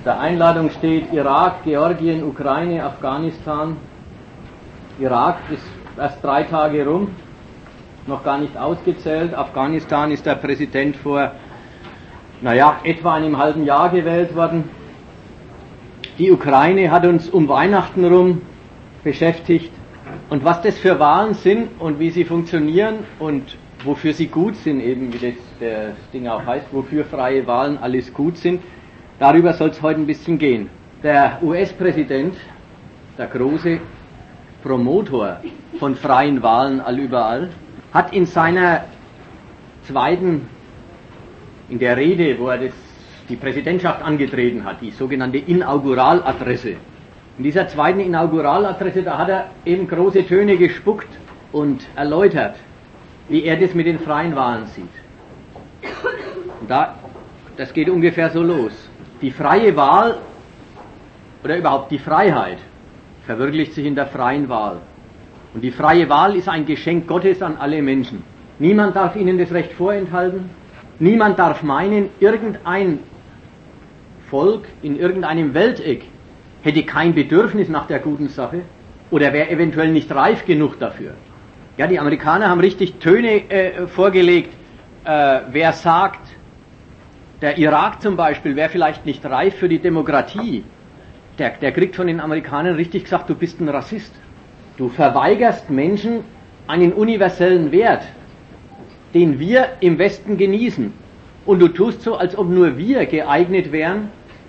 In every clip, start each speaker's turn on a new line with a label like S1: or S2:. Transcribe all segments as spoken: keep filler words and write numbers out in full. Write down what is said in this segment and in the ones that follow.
S1: der Einladung steht Irak, Georgien, Ukraine, Afghanistan. Irak ist erst drei Tage rum, noch gar nicht ausgezählt. Afghanistan ist der Präsident vor, naja, etwa einem halben Jahr gewählt worden. Die Ukraine hat uns um Weihnachten rum beschäftigt. Und was das für Wahlen sind und wie sie funktionieren und wofür sie gut sind, eben wie das, das Ding auch heißt, wofür freie Wahlen alles gut sind, darüber soll es heute ein bisschen gehen. Der U S-Präsident, der große Promotor von freien Wahlen allüberall, hat in seiner zweiten, in der Rede, wo er das, die Präsidentschaft angetreten hat, die sogenannte Inauguraladresse, in dieser zweiten Inauguraladresse, da hat er eben große Töne gespuckt und erläutert, wie er das mit den freien Wahlen sieht. Und da, das geht ungefähr so los. Die freie Wahl, oder überhaupt die Freiheit, verwirklicht sich in der freien Wahl. Und die freie Wahl ist ein Geschenk Gottes an alle Menschen. Niemand darf ihnen das Recht vorenthalten. Niemand darf meinen, irgendein Volk in irgendeinem Welteck hätte kein Bedürfnis nach der guten Sache oder wäre eventuell nicht reif genug dafür. Ja, die Amerikaner haben richtig Töne äh, vorgelegt, äh, wer sagt, der Irak zum Beispiel wäre vielleicht nicht reif für die Demokratie, der, der kriegt von den Amerikanern richtig gesagt, du bist ein Rassist. Du verweigerst Menschen einen universellen Wert, den wir im Westen genießen. Und du tust so, als ob nur wir geeignet wären,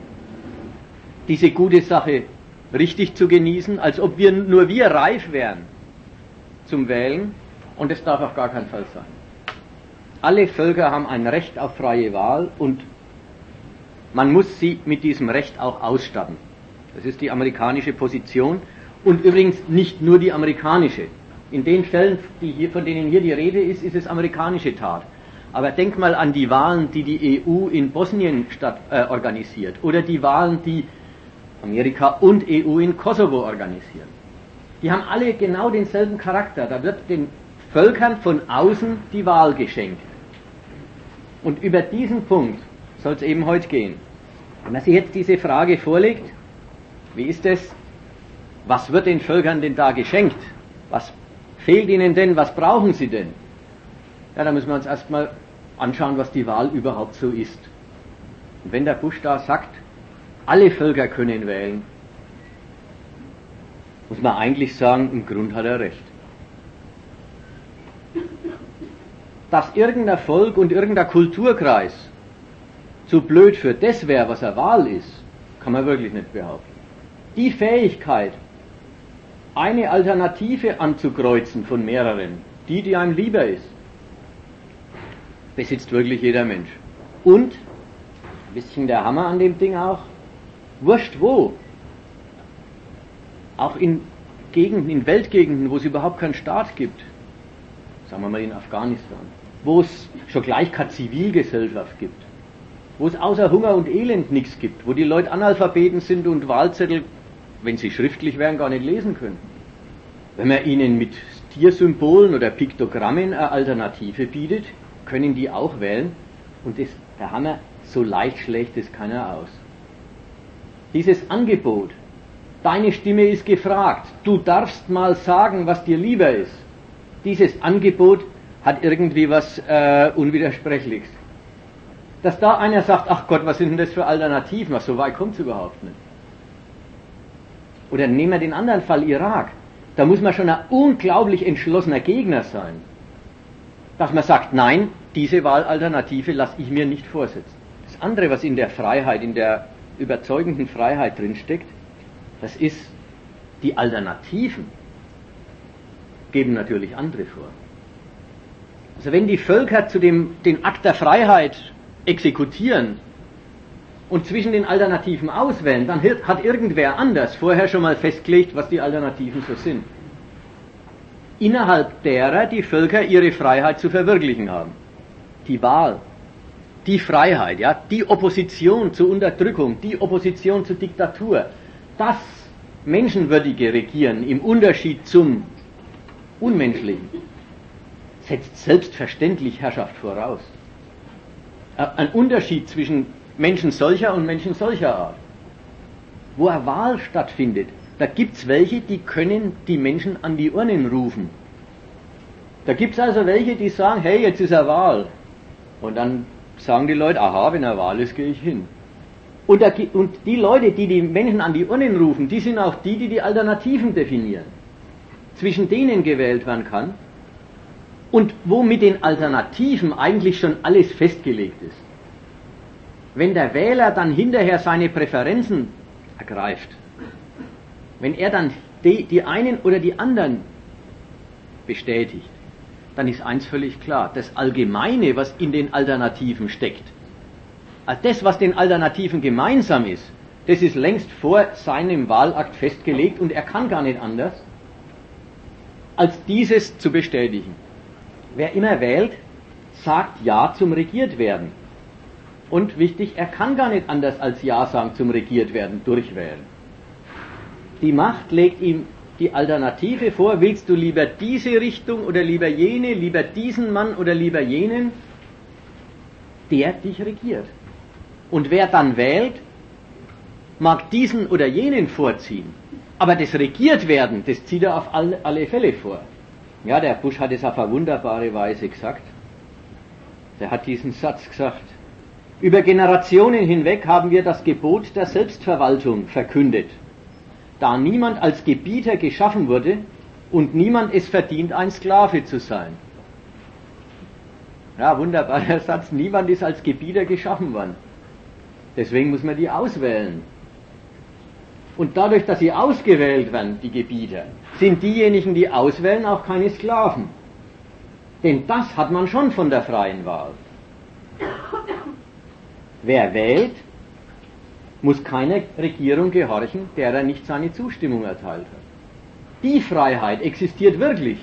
S1: diese gute Sache richtig zu genießen, als ob wir nur wir reif wären zum Wählen, und das darf auf gar keinen Fall sein. Alle Völker haben ein Recht auf freie Wahl und man muss sie mit diesem Recht auch ausstatten. Das ist die amerikanische Position und übrigens nicht nur die amerikanische. In den Fällen, die hier, von denen hier die Rede ist, ist es amerikanische Tat. Aber denk mal an die Wahlen, die die E U in Bosnien statt, äh, organisiert oder die Wahlen, die Amerika und E U in Kosovo organisieren. Die haben alle genau denselben Charakter. Da wird den Völkern von außen die Wahl geschenkt. Und über diesen Punkt soll es eben heute gehen. Wenn man sich jetzt diese Frage vorlegt, wie ist es, was wird den Völkern denn da geschenkt? Was fehlt ihnen denn? Was brauchen sie denn? Ja, da müssen wir uns erstmal anschauen, was die Wahl überhaupt so ist. Und wenn der Bush da sagt, alle Völker können wählen, muss man eigentlich sagen, im Grund hat er recht. Dass irgendein Volk und irgendein Kulturkreis zu blöd für das wäre, was eine Wahl ist, kann man wirklich nicht behaupten. Die Fähigkeit, eine Alternative anzukreuzen von mehreren, die, die einem lieber ist, besitzt wirklich jeder Mensch. Und, ein bisschen der Hammer an dem Ding auch, wurscht wo, auch in Gegenden, in Weltgegenden, wo es überhaupt keinen Staat gibt, sagen wir mal in Afghanistan, wo es schon gleich keine Zivilgesellschaft gibt, wo es außer Hunger und Elend nichts gibt, wo die Leute Analphabeten sind und Wahlzettel, wenn sie schriftlich wären, gar nicht lesen können. Wenn man ihnen mit Tiersymbolen oder Piktogrammen eine Alternative bietet, können die auch wählen und das, der Hammer, so leicht schlägt es keiner aus. Dieses Angebot, deine Stimme ist gefragt, du darfst mal sagen, was dir lieber ist, dieses Angebot hat irgendwie was äh, Unwidersprechliches. Dass da einer sagt, ach Gott, was sind denn das für Alternativen, was so weit kommt es überhaupt nicht. Oder nehmen wir den anderen Fall Irak, da muss man schon ein unglaublich entschlossener Gegner sein, dass man sagt, nein, diese Wahlalternative lasse ich mir nicht vorsetzen. Das andere, was in der Freiheit, in der überzeugenden Freiheit drinsteckt, das ist, die Alternativen geben natürlich andere vor. Also wenn die Völker zu dem, den Akt der Freiheit exekutieren und zwischen den Alternativen auswählen, dann hat irgendwer anders vorher schon mal festgelegt, was die Alternativen so sind. Innerhalb derer die Völker ihre Freiheit zu verwirklichen haben. Die Wahl, die Freiheit, ja, die Opposition zur Unterdrückung, die Opposition zur Diktatur, das menschenwürdige Regieren im Unterschied zum Unmenschlichen setzt selbstverständlich Herrschaft voraus. Ein Unterschied zwischen Menschen solcher und Menschen solcher Art. wo eine Wahl stattfindet, da gibt's welche, die können die Menschen an die Urnen rufen. Da gibt's also welche, die sagen, hey, jetzt ist eine Wahl. Und dann sagen die Leute, aha, wenn eine Wahl ist, gehe ich hin. Und, da, und die Leute, die die Menschen an die Urnen rufen, die sind auch die, die die Alternativen definieren, zwischen denen gewählt werden kann und wo mit den Alternativen eigentlich schon alles festgelegt ist. Wenn der Wähler dann hinterher seine Präferenzen ergreift, wenn er dann die, die einen oder die anderen bestätigt, dann ist eins völlig klar, das Allgemeine, was in den Alternativen steckt, also das, was den Alternativen gemeinsam ist, das ist längst vor seinem Wahlakt festgelegt und er kann gar nicht anders, als dieses zu bestätigen. Wer immer wählt, sagt Ja zum Regiertwerden. Und wichtig, er kann gar nicht anders als Ja sagen zum Regiertwerden, durchwählen. Die Macht legt ihm die Alternative vor, willst du lieber diese Richtung oder lieber jene, lieber diesen Mann oder lieber jenen, der dich regiert. Und wer dann wählt, mag diesen oder jenen vorziehen, aber das Regiertwerden, das zieht er auf alle, alle Fälle vor. Ja, der Bush hat es auf eine wunderbare Weise gesagt. Der hat diesen Satz gesagt: Über Generationen hinweg haben wir das Gebot der Selbstverwaltung verkündet, da niemand als Gebieter geschaffen wurde und niemand es verdient, ein Sklave zu sein. Ja, wunderbarer Satz. Niemand ist als Gebieter geschaffen worden. Deswegen muss man die auswählen. Und dadurch, dass sie ausgewählt werden, die Gebieter, sind diejenigen, die auswählen, auch keine Sklaven. Denn das hat man schon von der freien Wahl. Wer wählt, muss keiner Regierung gehorchen, der er nicht seine Zustimmung erteilt hat. Die Freiheit existiert wirklich.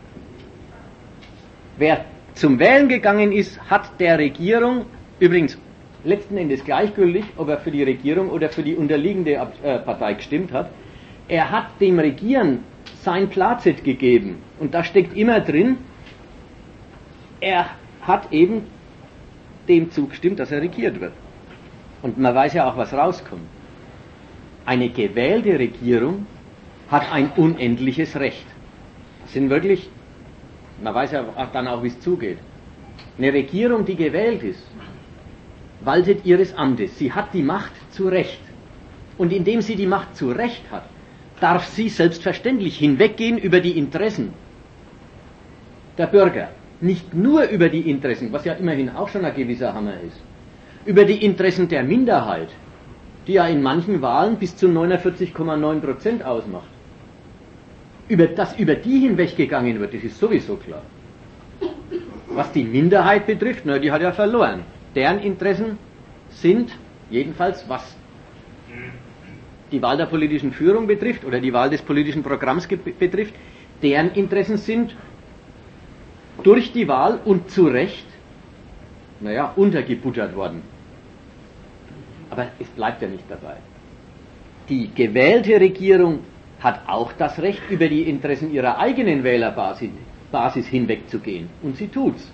S1: Wer zum Wählen gegangen ist, hat der Regierung, übrigens letzten Endes gleichgültig, ob er für die Regierung oder für die unterliegende Partei gestimmt hat, er hat dem Regieren sein Placet gegeben. Und da steckt immer drin, er hat eben dem zugestimmt, dass er regiert wird. Und man weiß ja auch, was rauskommt. Eine gewählte Regierung hat ein unendliches Recht. Das sind wirklich, man weiß ja dann auch, wie es zugeht. Eine Regierung, die gewählt ist, waltet ihres Amtes. Sie hat die Macht zu Recht. Und indem sie die Macht zu Recht hat, darf sie selbstverständlich hinweggehen über die Interessen der Bürger. Nicht nur über die Interessen, was ja immerhin auch schon ein gewisser Hammer ist, über die Interessen der Minderheit, die ja in manchen Wahlen bis zu neunundvierzig Komma neun Prozent ausmacht. Über das über die hinweggegangen wird, das ist sowieso klar. Was die Minderheit betrifft, na, die hat ja verloren. Deren Interessen sind, jedenfalls was die Wahl der politischen Führung betrifft oder die Wahl des politischen Programms betrifft, deren Interessen sind durch die Wahl und zu Recht, naja, untergebuttert worden. Aber es bleibt ja nicht dabei. Die gewählte Regierung hat auch das Recht, über die Interessen ihrer eigenen Wählerbasis Basis hinwegzugehen. Und sie tut's.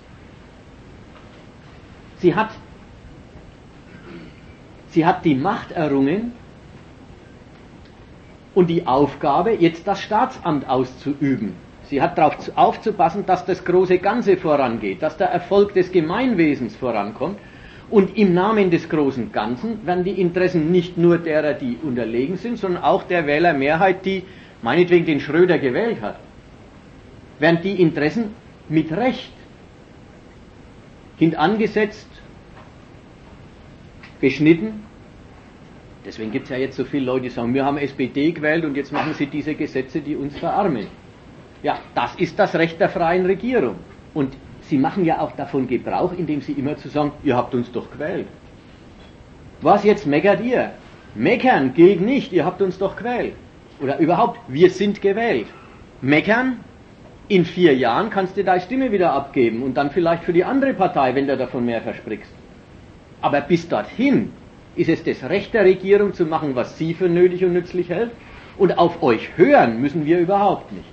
S1: Sie hat, sie hat die Macht errungen und die Aufgabe, jetzt das Staatsamt auszuüben. Sie hat darauf aufzupassen, dass das große Ganze vorangeht, dass der Erfolg des Gemeinwesens vorankommt. Und im Namen des großen Ganzen werden die Interessen nicht nur derer, die unterlegen sind, sondern auch der Wählermehrheit, die meinetwegen den Schröder gewählt hat, werden die Interessen mit Recht hintangesetzt, beschnitten. Deswegen gibt es ja jetzt so viele Leute, die sagen, wir haben S P D gewählt und jetzt machen sie diese Gesetze, die uns verarmen. Ja, das ist das Recht der freien Regierung. Und sie machen ja auch davon Gebrauch, indem sie immer zu sagen, ihr habt uns doch gewählt. Was jetzt meckert ihr? Meckern geht nicht, ihr habt uns doch gewählt. Oder überhaupt, wir sind gewählt. Meckern, in vier Jahren kannst du deine Stimme wieder abgeben und dann vielleicht für die andere Partei, wenn du davon mehr versprichst. Aber bis dorthin ist es das Recht der Regierung zu machen, was sie für nötig und nützlich hält. Und auf euch hören müssen wir überhaupt nicht.